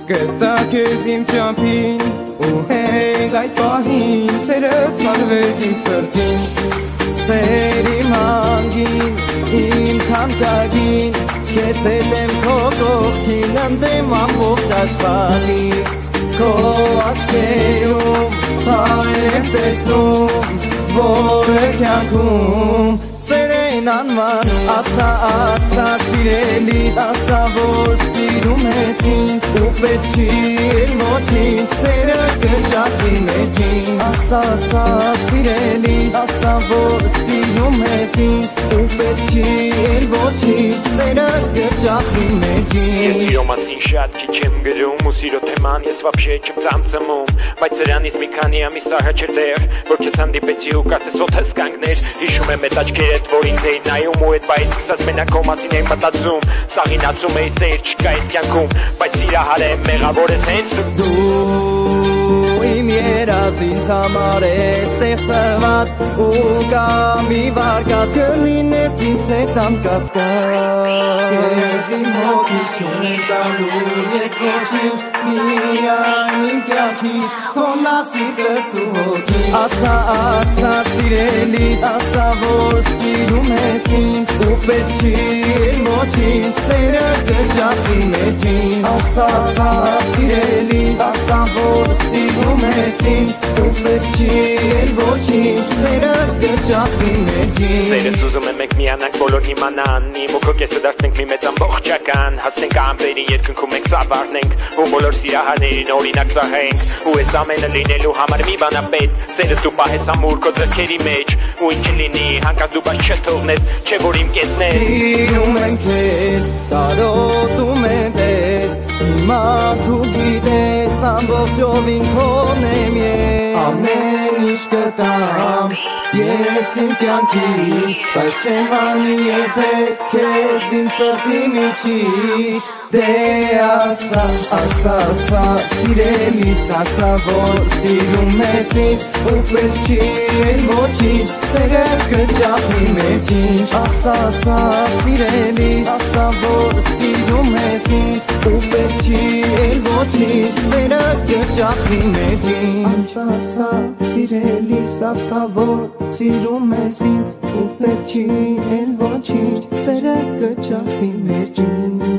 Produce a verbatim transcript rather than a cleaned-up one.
Գտա քեզ իմ ճամփին ու հենց այդ պահին սերը թարվեց իմ սրտին Սեր իմ հանգին, իմ թանկագին Քեզ հետ եմ քո կողքին ընդեմ ամբողջ աշխարհին Քո աչքերում հայր եմ տեսնում Որը կյանքում սերեն անվանում Ասա, ասա սիրելիս, ասա որ սիրում ես ինձ Ու պես չի էլ ոչինչ, սերը կճախի մեջին Ասա, ասա սիրելիս, ասա որ սիրում ես ինձ Ու պես չի էլ ոչինչ, սերը կճախի մեջին Ես սիրո մասին շատ քիչ եմ գրում ու սիրո թեման ես վաբշե չեմ ծամծմում Բայց սրանից մի քանի ամիս առաջ էր դեռ Որ քեզ հանդիպեցի ու կասես ոտս կանգներ Հիշում եմ այդ աչքերդ որ ինձ էին նայում ու այդ բայց սկսած մենակ քո մասին էի մտածում Սաղինացում էի սեր չկա այս կյանքում Բայց սիրահար եմ մեղավոր ես հենց Դու իմ երազ ինձ համար ես ստեղծված ու կա մի վարկած կլինես ինձ հետ անկասկած Ես իմ հոգի շունեմ տալու ես ոչինչ միայն իմ կյանքից քոնա սիրտս ու հոգին Ասա, ասա սիրելիս, ասա որ սիրում ես ինձ ու պես չի էլ ոչինչ սերը կճախի մեջին Ասա, ասա սիրելիս, ասա որ սիրում ես ինձ ու պես չի էլ ոչինչ սերը կճախի մեջին Սերս ուզում եմ մենք միանանք բոլոր իմանան Իմ ու քո կեսը դարձնենք մի մեծ ամբողջական Հասնենք ամպերի երկնքում մենք ծավարնենք ու բոլոր սիրահարներին օրինակ ծաղենք ու այս ամենը լինելու համար մի բան ապետ Սերս դու պահես ամուր քո ձեռքերի մեջ ու ինչ լինի հանկարծ դու բաց չթողնես չէ որ իմ կեսն ես Սիրում եմ քեզ տարոտում եմ ես հիմա դու գիտես ամբողջովին քոն եմ ես ամեն ինչ կտամ ես իմ կյանքից բայց չեմ անի երբեք քեզ իմ սրտի միջից Դե ասա, ասա, ասա, սիրելիս, ասա որ սիրում ես ինձ ու պես չի էլ ոչինչ սերը կճախի մեջին Ասա, ասա, սիրելիս, ասա որ սիրում ես ինձ ու պես չի էլ ոչինչ սերը կճախի մեջին Ասա, ասա, սիրելիս, ասա որ սիրում ես ինձ ու պես չի էլ ոչինչ սերը կճախի մեջին